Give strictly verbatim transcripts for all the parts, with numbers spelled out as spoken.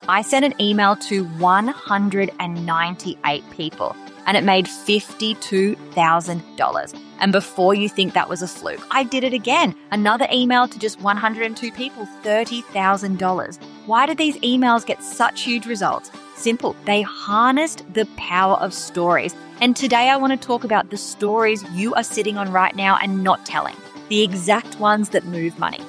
I sent an email to one hundred ninety-eight people and it made fifty-two thousand dollars. And before you think that was a fluke, I did it again. Another email to just one hundred two people, thirty thousand dollars. Why did these emails get such huge results? Simple. They harnessed the power of stories. And today I want to talk about the stories you are sitting on right now and not telling. The exact ones that move money.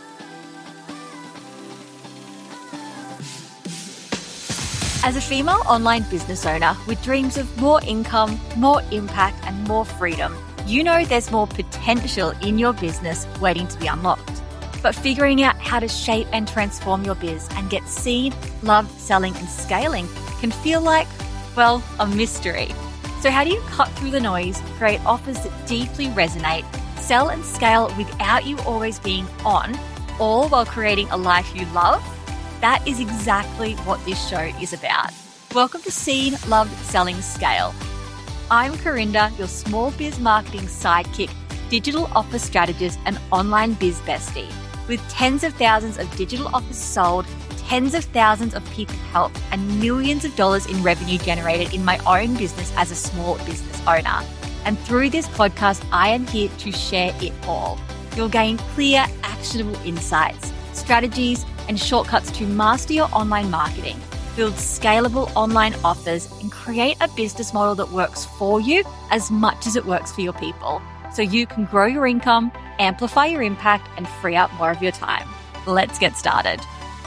As a female online business owner with dreams of more income, more impact, and more freedom, you know there's more potential in your business waiting to be unlocked. But figuring out how to shape and transform your biz and get seen, loved, selling, and scaling can feel like, well, a mystery. So how do you cut through the noise, create offers that deeply resonate, sell and scale without you always being on, all while creating a life you love? That is exactly what this show is about. Welcome to Seen, Loved, Selling, Scale. I'm Corinda, your small biz marketing sidekick, digital offer strategist, and online biz bestie. With tens of thousands of digital offers sold, tens of thousands of people helped, and millions of dollars in revenue generated in my own business as a small business owner. And through this podcast, I am here to share it all. You'll gain clear, actionable insights, strategies, and shortcuts to master your online marketing, build scalable online offers, and create a business model that works for you as much as it works for your people, so you can grow your income, amplify your impact, and free up more of your time. Let's get started.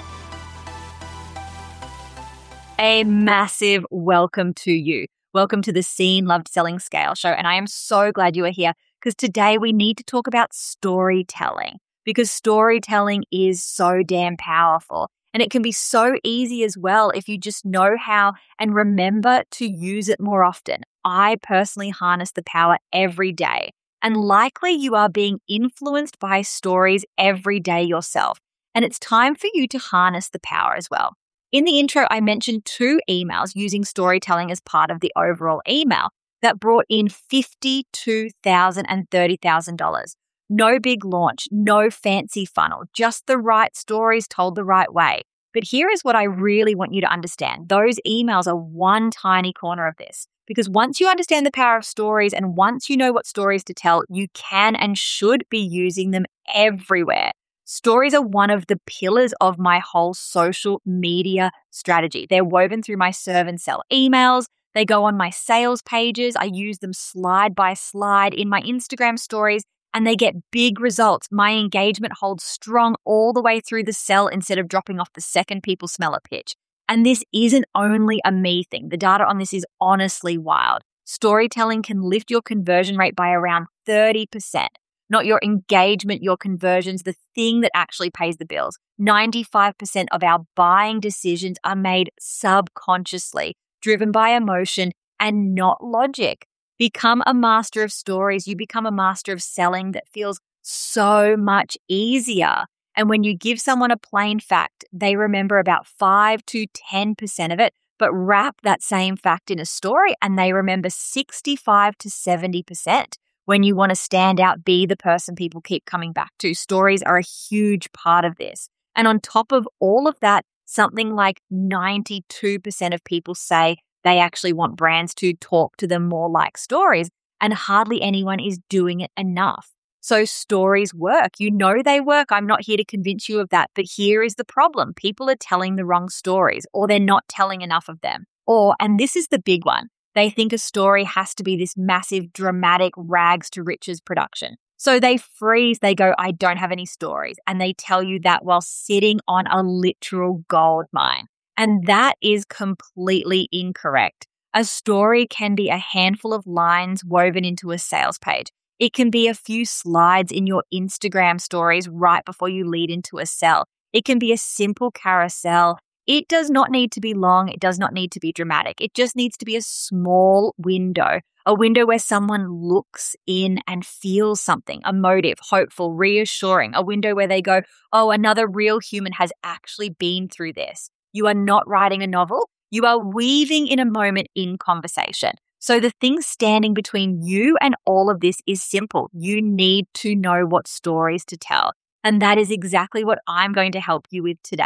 A massive welcome to you. Welcome to the Seen, Loved, Selling, Scale show, and I am so glad you are here because today we need to talk about storytelling. Because storytelling is so damn powerful. And it can be so easy as well if you just know how and remember to use it more often. I personally harness the power every day. And likely you are being influenced by stories every day yourself. And it's time for you to harness the power as well. In the intro, I mentioned two emails using storytelling as part of the overall email that brought in fifty-two thousand dollars and thirty thousand dollars. No big launch, no fancy funnel, just the right stories told the right way. But here is what I really want you to understand. Those emails are one tiny corner of this. Because once you understand the power of stories and once you know what stories to tell, you can and should be using them everywhere. Stories are one of the pillars of my whole social media strategy. They're woven through my serve and sell emails. They go on my sales pages. I use them slide by slide in my Instagram stories. And they get big results. My engagement holds strong all the way through the sell instead of dropping off the second people smell a pitch. And this isn't only a me thing. The data on this is honestly wild. Storytelling can lift your conversion rate by around thirty percent. Not your engagement, your conversions, the thing that actually pays the bills. ninety-five percent of our buying decisions are made subconsciously, driven by emotion and not logic. Become a master of stories. You become a master of selling that feels so much easier. And when you give someone a plain fact, they remember about five to ten percent of it, but wrap that same fact in a story and they remember sixty-five to seventy percent. When you want to stand out, be the person people keep coming back to. Stories are a huge part of this. And on top of all of that, something like ninety-two percent of people say they actually want brands to talk to them more like stories, and hardly anyone is doing it enough. So stories work. You know they work. I'm not here to convince you of that, but here is the problem. People are telling the wrong stories, or they're not telling enough of them. Or, and this is the big one, they think a story has to be this massive, dramatic rags to riches production. So they freeze, they go, I don't have any stories. And they tell you that while sitting on a literal gold mine. And that is completely incorrect. A story can be a handful of lines woven into a sales page. It can be a few slides in your Instagram stories right before you lead into a sell. It can be a simple carousel. It does not need to be long. It does not need to be dramatic. It just needs to be a small window, a window where someone looks in and feels something, emotive, hopeful, reassuring, a window where they go, oh, another real human has actually been through this. You are not writing a novel. You are weaving in a moment in conversation. So the thing standing between you and all of this is simple. You need to know what stories to tell. And that is exactly what I'm going to help you with today.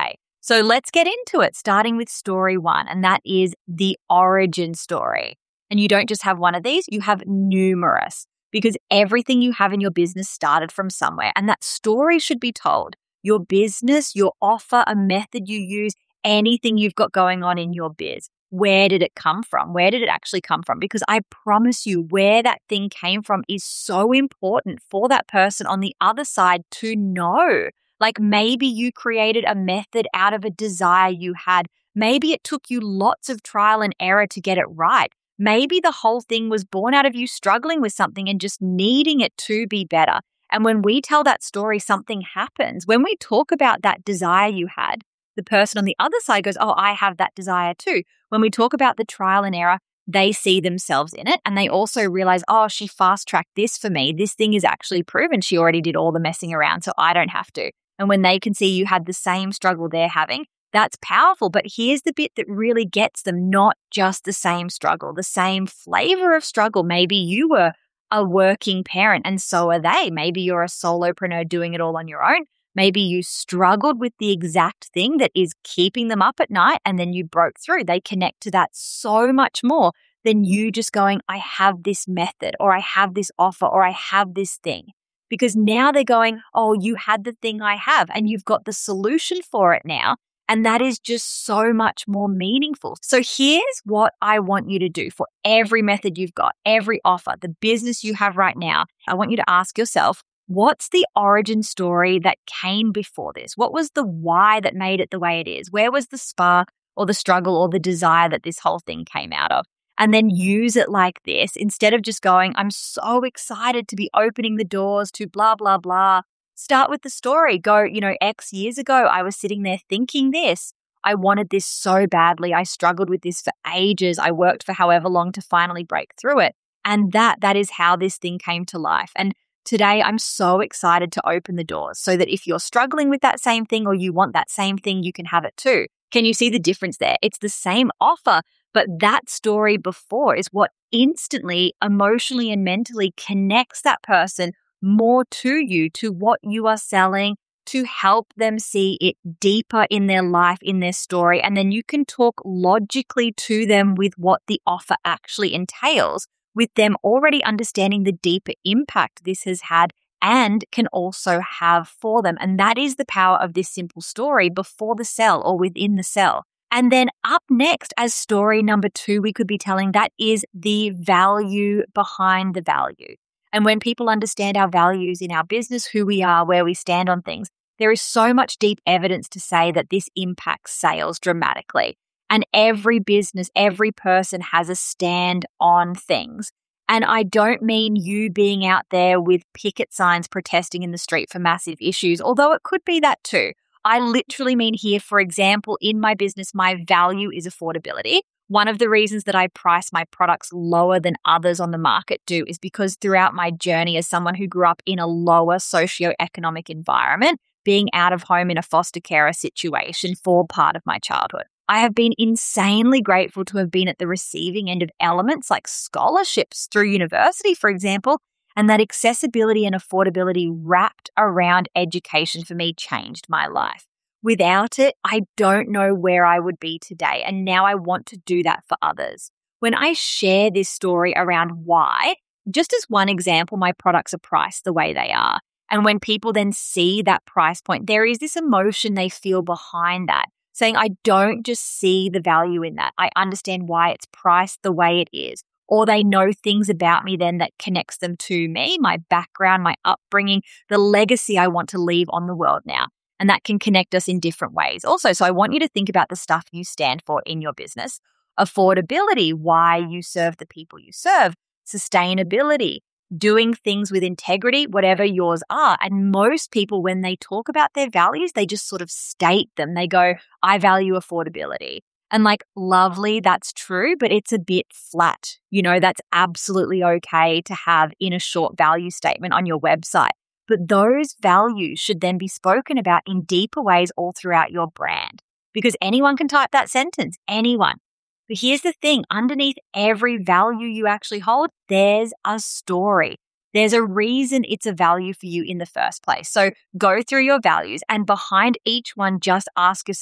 So let's get into it, starting with story one, and that is the origin story. And you don't just have one of these, you have numerous, because everything you have in your business started from somewhere, and that story should be told. Your business, your offer, a method you use, anything you've got going on in your biz. Where did it come from? Where did it actually come from? Because I promise you, where that thing came from is so important for that person on the other side to know. Like maybe you created a method out of a desire you had. Maybe it took you lots of trial and error to get it right. Maybe the whole thing was born out of you struggling with something and just needing it to be better. And when we tell that story, something happens. When we talk about that desire you had, the person on the other side goes, oh, I have that desire too. When we talk about the trial and error, they see themselves in it. And they also realize, oh, she fast-tracked this for me. This thing is actually proven. She already did all the messing around, so I don't have to. And when they can see you had the same struggle they're having, that's powerful. But here's the bit that really gets them, not just the same struggle, the same flavor of struggle. Maybe you were a working parent and so are they. Maybe you're a solopreneur doing it all on your own. Maybe you struggled with the exact thing that is keeping them up at night and then you broke through. They connect to that so much more than you just going, I have this method or I have this offer or I have this thing. Because now they're going, oh, you had the thing I have and you've got the solution for it now. And that is just so much more meaningful. So here's what I want you to do for every method you've got, every offer, the business you have right now. I want you to ask yourself, what's the origin story that came before this? What was the why that made it the way it is? Where was the spark or the struggle or the desire that this whole thing came out of? And then use it like this instead of just going, I'm so excited to be opening the doors to blah, blah, blah. Start with the story. Go, you know, X years ago, I was sitting there thinking this. I wanted this so badly. I struggled with this for ages. I worked for however long to finally break through it. And that, that is how this thing came to life. And today, I'm so excited to open the doors so that if you're struggling with that same thing or you want that same thing, you can have it too. Can you see the difference there? It's the same offer, but that story before is what instantly, emotionally, and mentally connects that person more to you, to what you are selling, to help them see it deeper in their life, in their story. And then you can talk logically to them with what the offer actually entails, with them already understanding the deeper impact this has had and can also have for them. And that is the power of this simple story before the sell or within the sell. And then up next, as story number two, we could be telling that is the value behind the value. And when people understand our values in our business, who we are, where we stand on things, there is so much deep evidence to say that this impacts sales dramatically. And every business, every person has a stand on things. And I don't mean you being out there with picket signs protesting in the street for massive issues, although it could be that too. I literally mean here, for example, in my business, my value is affordability. One of the reasons that I price my products lower than others on the market do is because throughout my journey as someone who grew up in a lower socioeconomic environment, being out of home in a foster carer situation for part of my childhood, I have been insanely grateful to have been at the receiving end of elements like scholarships through university, for example, and that accessibility and affordability wrapped around education for me changed my life. Without it, I don't know where I would be today, and now I want to do that for others. When I share this story around why, just as one example, my products are priced the way they are. And when people then see that price point, there is this emotion they feel behind that, saying, I don't just see the value in that. I understand why it's priced the way it is. Or they know things about me then that connects them to me, my background, my upbringing, the legacy I want to leave on the world now. And that can connect us in different ways also. So I want you to think about the stuff you stand for in your business. Affordability, why you serve the people you serve. Sustainability, doing things with integrity, whatever yours are. And most people, when they talk about their values, they just sort of state them. They go, I value affordability. And like, lovely, that's true, but it's a bit flat. You know, that's absolutely okay to have in a short value statement on your website. But those values should then be spoken about in deeper ways all throughout your brand, because anyone can type that sentence, anyone. But here's the thing, underneath every value you actually hold, there's a story. There's a reason it's a value for you in the first place. So go through your values and behind each one, just ask yourself,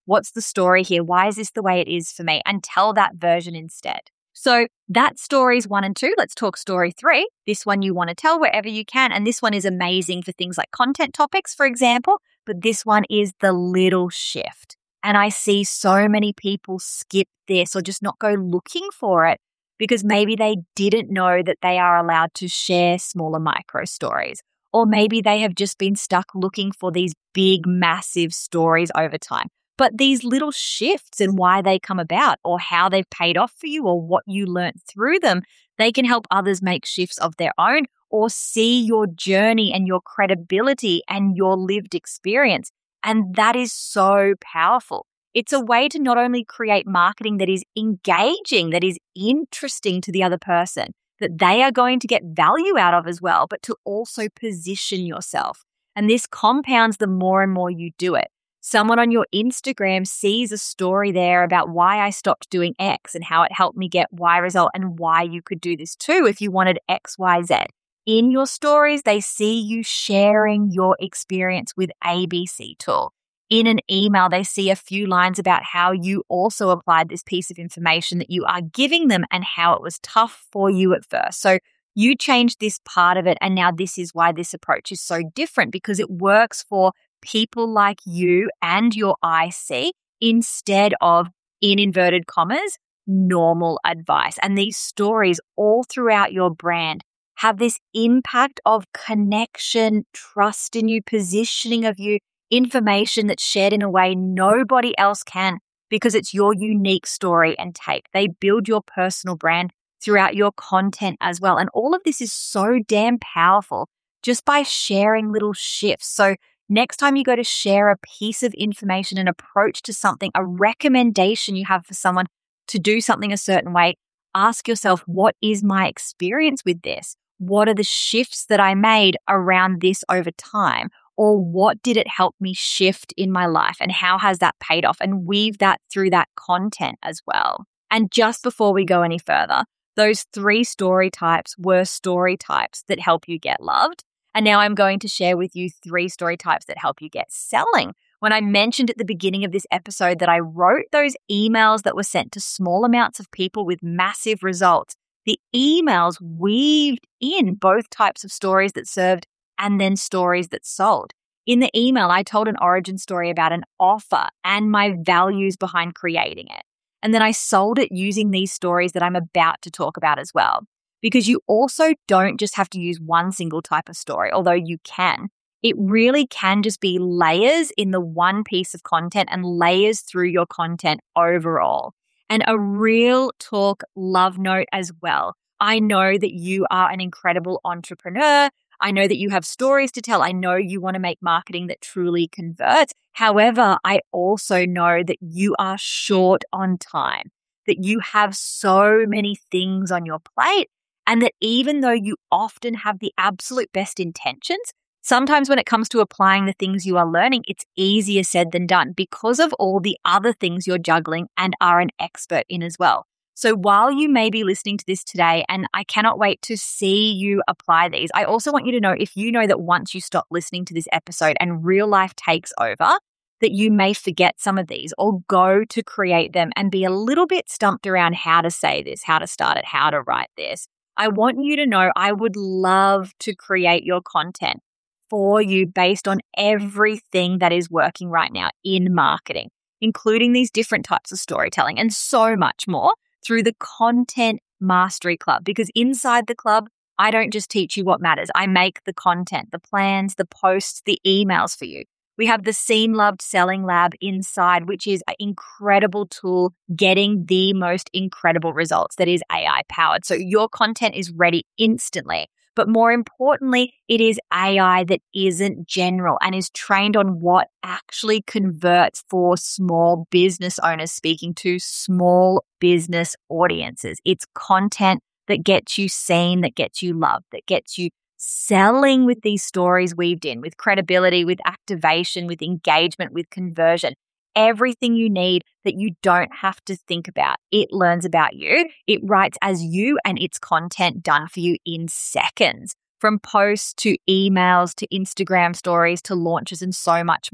What's the story here? Why is this the way it is for me? And tell that version instead. So that's stories one and two. Let's talk story three. This one you want to tell wherever you can. And this one is amazing for things like content topics, for example. But this one is the little shift. And I see so many people skip this or just not go looking for it because maybe they didn't know that they are allowed to share smaller micro stories. Or maybe they have just been stuck looking for these big, massive stories over time. But these little shifts and why they come about or how they've paid off for you or what you learned through them, they can help others make shifts of their own or see your journey and your credibility and your lived experience. And that is so powerful. It's a way to not only create marketing that is engaging, that is interesting to the other person, that they are going to get value out of as well, but to also position yourself. And this compounds the more and more you do it. Someone on your Instagram sees a story there about why I stopped doing X and how it helped me get Y result and why you could do this too if you wanted X, Y, Z. In your stories, they see you sharing your experience with A B C tool. In an email, they see a few lines about how you also applied this piece of information that you are giving them and how it was tough for you at first. So you changed this part of it, and now this is why this approach is so different because it works for people like you and your I C instead of, in inverted commas, normal advice. And these stories all throughout your brand have this impact of connection, trust in you, positioning of you, information that's shared in a way nobody else can because it's your unique story and take. They build your personal brand throughout your content as well. And all of this is so damn powerful just by sharing little shifts. So next time you go to share a piece of information, an approach to something, a recommendation you have for someone to do something a certain way, ask yourself, what is my experience with this? What are the shifts that I made around this over time? Or what did it help me shift in my life? And how has that paid off? And weave that through that content as well. And just before we go any further, those three story types were story types that help you get loved. And now I'm going to share with you three story types that help you get selling. When I mentioned at the beginning of this episode that I wrote those emails that were sent to small amounts of people with massive results, the emails weaved in both types of stories that served and then stories that sold. In the email, I told an origin story about an offer and my values behind creating it. And then I sold it using these stories that I'm about to talk about as well. Because you also don't just have to use one single type of story, although you can. It really can just be layers in the one piece of content and layers through your content overall. And a real talk love note as well. I know that you are an incredible entrepreneur. I know that you have stories to tell. I know you want to make marketing that truly converts. However, I also know that you are short on time, that you have so many things on your plate, and that even though you often have the absolute best intentions, sometimes when it comes to applying the things you are learning, it's easier said than done because of all the other things you're juggling and are an expert in as well. So while you may be listening to this today, and I cannot wait to see you apply these, I also want you to know if you know that once you stop listening to this episode and real life takes over, that you may forget some of these or go to create them and be a little bit stumped around how to say this, how to start it, how to write this. I want you to know I would love to create your content for you based on everything that is working right now in marketing, including these different types of storytelling and so much more through the Content Mastery Club. Because inside the club, I don't just teach you what matters. I make the content, the plans, the posts, the emails for you. We have the Seen Loved Selling Lab inside, which is an incredible tool getting the most incredible results that is A I powered. So your content is ready instantly. But more importantly, it is A I that isn't general and is trained on what actually converts for small business owners speaking to small business audiences. It's content that gets you seen, that gets you loved, that gets you selling with these stories weaved in, with credibility, with activation, with engagement, with conversion. Everything you need that you don't have to think about. It learns about you. It writes as you, and it's content done for you in seconds. From posts to emails to Instagram stories to launches and so much more.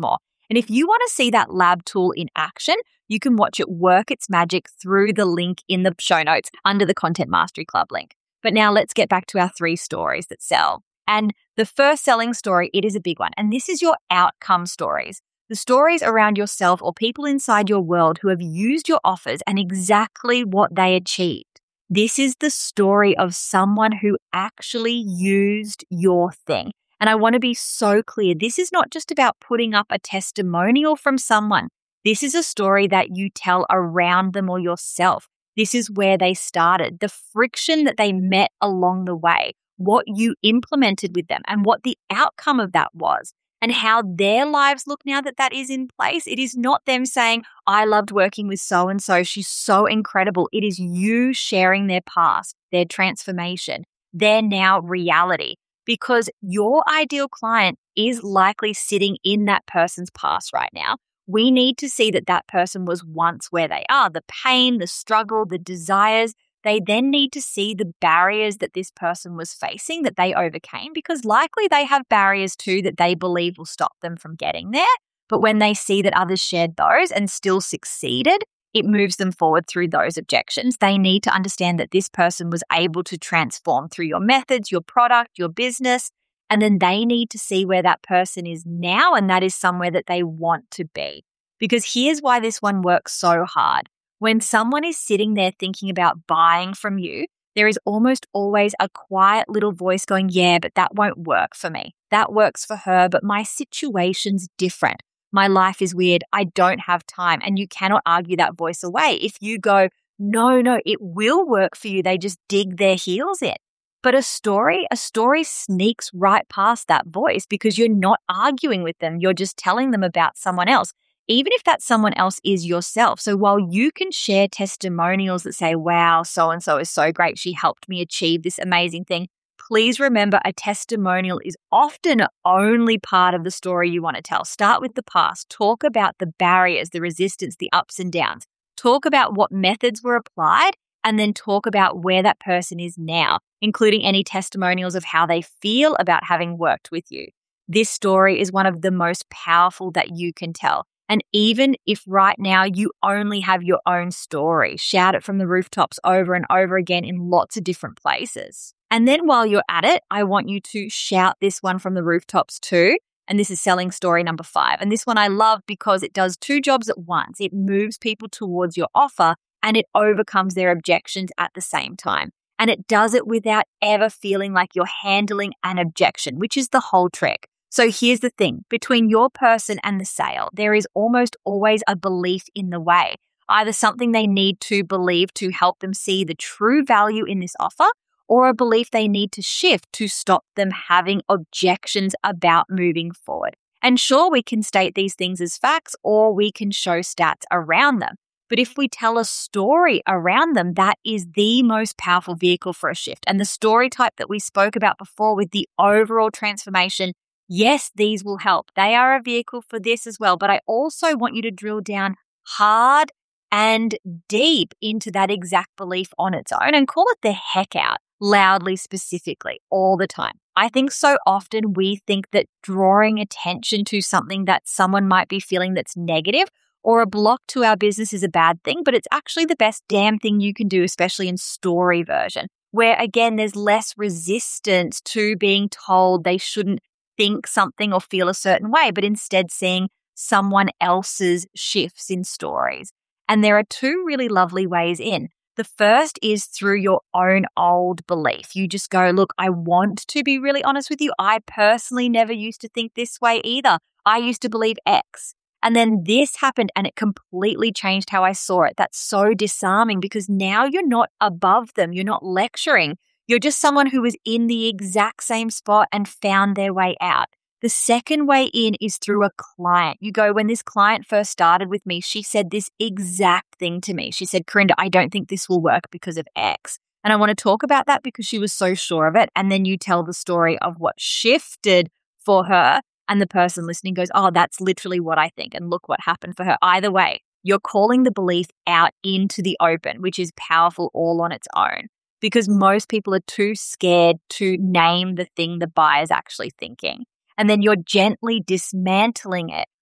And if you want to see that lab tool in action, you can watch it work its magic through the link in the show notes under the Content Mastery Club link. But now let's get back to our three stories that sell. And the first selling story, it is a big one. And this is your outcome stories. The stories around yourself or people inside your world who have used your offers and exactly what they achieved. This is the story of someone who actually used your thing. And I want to be so clear. This is not just about putting up a testimonial from someone. This is a story that you tell around them or yourself. This is where they started, the friction that they met along the way, what you implemented with them and what the outcome of that was, and how their lives look now that that is in place. It is not them saying, I loved working with so-and-so, she's so incredible. It is you sharing their past, their transformation, their now reality, because your ideal client is likely sitting in that person's past right now. We need to see that that person was once where they are, the pain, the struggle, the desires. They then need to see the barriers that this person was facing that they overcame, because likely they have barriers too that they believe will stop them from getting there. But when they see that others shared those and still succeeded, it moves them forward through those objections. They need to understand that this person was able to transform through your methods, your product, your business, and then they need to see where that person is now, and that is somewhere that they want to be. Because here's why this one works so hard. When someone is sitting there thinking about buying from you, there is almost always a quiet little voice going, yeah, but that won't work for me. That works for her, but my situation's different. My life is weird. I don't have time. And you cannot argue that voice away. If you go, no, no, it will work for you. They just dig their heels in. But a story, a story sneaks right past that voice because you're not arguing with them. You're just telling them about someone else, even if that someone else is yourself. So while you can share testimonials that say, wow, so-and-so is so great, she helped me achieve this amazing thing, please remember a testimonial is often only part of the story you want to tell. Start with the past. Talk about the barriers, the resistance, the ups and downs. Talk about what methods were applied, and then talk about where that person is now, including any testimonials of how they feel about having worked with you. This story is one of the most powerful that you can tell. And even if right now you only have your own story, shout it from the rooftops over and over again in lots of different places. And then while you're at it, I want you to shout this one from the rooftops too. And this is selling story number five. And this one I love because it does two jobs at once. It moves people towards your offer and it overcomes their objections at the same time. And it does it without ever feeling like you're handling an objection, which is the whole trick. So here's the thing, between your person and the sale, there is almost always a belief in the way, either something they need to believe to help them see the true value in this offer, or a belief they need to shift to stop them having objections about moving forward. And sure, we can state these things as facts, or we can show stats around them. But if we tell a story around them, that is the most powerful vehicle for a shift. And the story type that we spoke about before with the overall transformation, yes, these will help. They are a vehicle for this as well. But I also want you to drill down hard and deep into that exact belief on its own and call it the heck out, loudly, specifically, all the time. I think so often we think that drawing attention to something that someone might be feeling that's negative or a block to our business is a bad thing, but it's actually the best damn thing you can do, especially in story version, where again, there's less resistance to being told they shouldn't think something or feel a certain way, but instead seeing someone else's shifts in stories. And there are two really lovely ways in. The first is through your own old belief. You just go, look, I want to be really honest with you. I personally never used to think this way either. I used to believe X. And then this happened and it completely changed how I saw it. That's so disarming because now you're not above them. You're not lecturing. You're just someone who was in the exact same spot and found their way out. The second way in is through a client. You go, when this client first started with me, she said this exact thing to me. She said, Karinda, I don't think this will work because of X. And I want to talk about that because she was so sure of it. And then you tell the story of what shifted for her. And the person listening goes, oh, that's literally what I think. And look what happened for her. Either way, you're calling the belief out into the open, which is powerful all on its own. Because most people are too scared to name the thing the buyer's actually thinking. And then you're gently dismantling it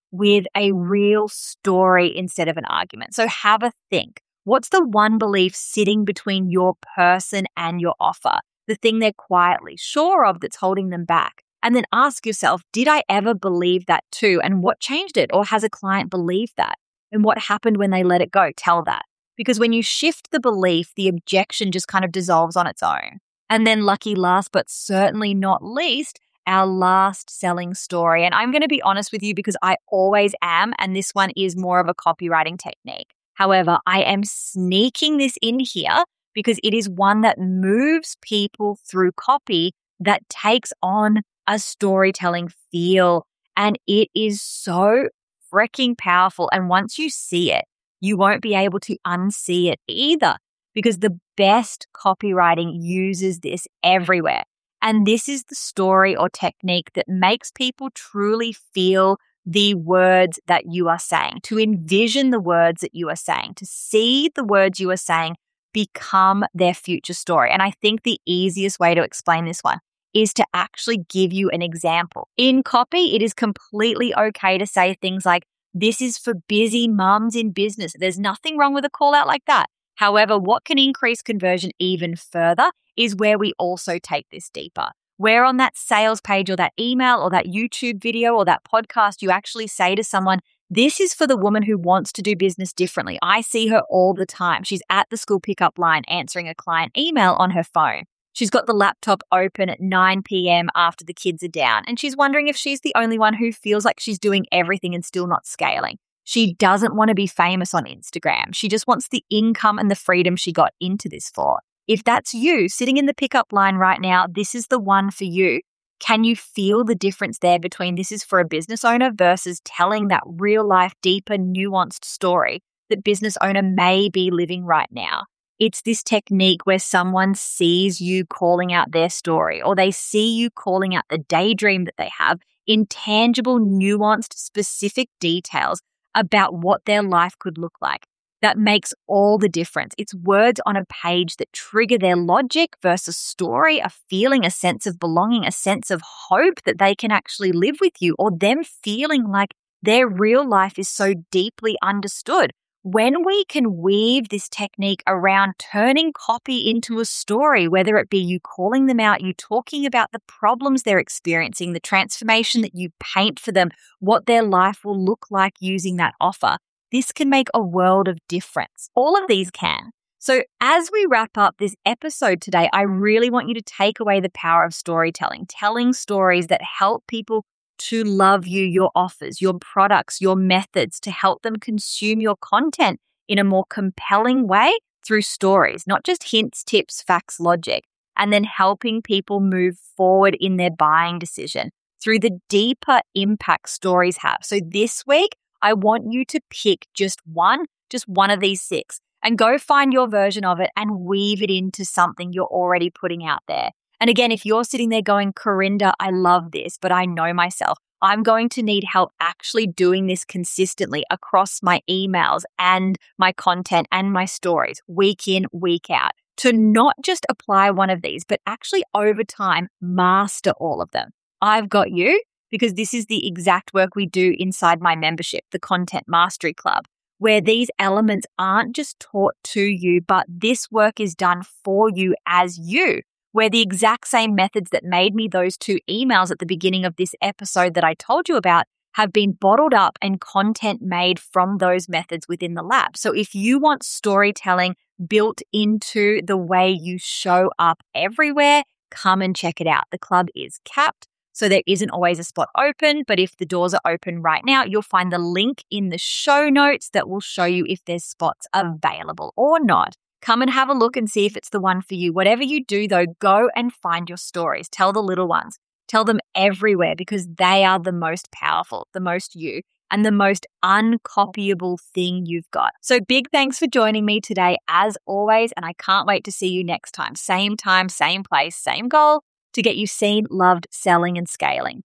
with a real story instead of an argument. So have a think. What's the one belief sitting between your person and your offer? The thing they're quietly sure of that's holding them back. And then ask yourself, did I ever believe that too? And what changed it? Or has a client believed that? And what happened when they let it go? Tell that. Because when you shift the belief, the objection just kind of dissolves on its own. And then lucky last, but certainly not least, our last selling story. And I'm going to be honest with you because I always am. And this one is more of a copywriting technique. However, I am sneaking this in here because it is one that moves people through copy that takes on a storytelling feel. And it is so freaking powerful. And once you see it, you won't be able to unsee it either, because the best copywriting uses this everywhere. And this is the story or technique that makes people truly feel the words that you are saying, to envision the words that you are saying, to see the words you are saying become their future story. And I think the easiest way to explain this one is to actually give you an example. In copy, it is completely okay to say things like, this is for busy mums in business. There's nothing wrong with a call out like that. However, what can increase conversion even further is where we also take this deeper. Where on that sales page or that email or that YouTube video or that podcast, you actually say to someone, this is for the woman who wants to do business differently. I see her all the time. She's at the school pickup line answering a client email on her phone. She's got the laptop open at nine p.m. after the kids are down, and she's wondering if she's the only one who feels like she's doing everything and still not scaling. She doesn't want to be famous on Instagram. She just wants the income and the freedom she got into this for. If that's you sitting in the pickup line right now, this is the one for you. Can you feel the difference there between this is for a business owner versus telling that real life, deeper, nuanced story that business owner may be living right now? It's this technique where someone sees you calling out their story, or they see you calling out the daydream that they have in tangible, nuanced, specific details about what their life could look like. That makes all the difference. It's words on a page that trigger their logic versus story, a feeling, a sense of belonging, a sense of hope that they can actually live with you, or them feeling like their real life is so deeply understood. When we can weave this technique around turning copy into a story, whether it be you calling them out, you talking about the problems they're experiencing, the transformation that you paint for them, what their life will look like using that offer, this can make a world of difference. All of these can. So as we wrap up this episode today, I really want you to take away the power of storytelling, telling stories that help people to love you, your offers, your products, your methods, to help them consume your content in a more compelling way through stories, not just hints, tips, facts, logic, and then helping people move forward in their buying decision through the deeper impact stories have. So this week, I want you to pick just one, just one of these six, and go find your version of it and weave it into something you're already putting out there. And again, if you're sitting there going, Corinda, I love this, but I know myself, I'm going to need help actually doing this consistently across my emails and my content and my stories, week in, week out, to not just apply one of these, but actually over time, master all of them. I've got you, because this is the exact work we do inside my membership, the Content Mastery Club, where these elements aren't just taught to you, but this work is done for you as you, where the exact same methods that made me those two emails at the beginning of this episode that I told you about have been bottled up and content made from those methods within the lab. So if you want storytelling built into the way you show up everywhere, come and check it out. The club is capped, so there isn't always a spot open, but if the doors are open right now, you'll find the link in the show notes that will show you if there's spots available or not. Come and have a look and see if it's the one for you. Whatever you do, though, go and find your stories. Tell the little ones. Tell them everywhere, because they are the most powerful, the most you, and the most uncopyable thing you've got. So big thanks for joining me today, as always, and I can't wait to see you next time. Same time, same place, same goal, to get you seen, loved, selling, and scaling.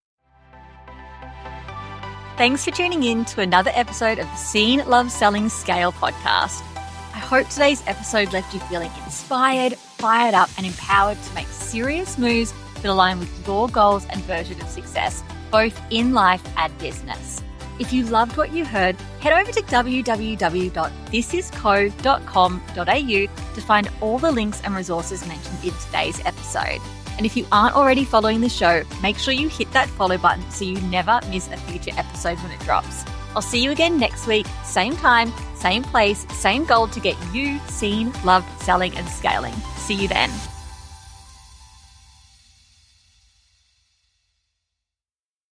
Thanks for tuning in to another episode of the Seen, Love, Selling, Scale podcast. I hope today's episode left you feeling inspired, fired up, and empowered to make serious moves that align with your goals and version of success, both in life and business. If you loved what you heard, head over to w w w dot this is co dot com dot a u to find all the links and resources mentioned in today's episode. And if you aren't already following the show, make sure you hit that follow button so you never miss a future episode when it drops. I'll see you again next week, same time, same place, same goal to get you seen, loved, selling, and scaling. See you then.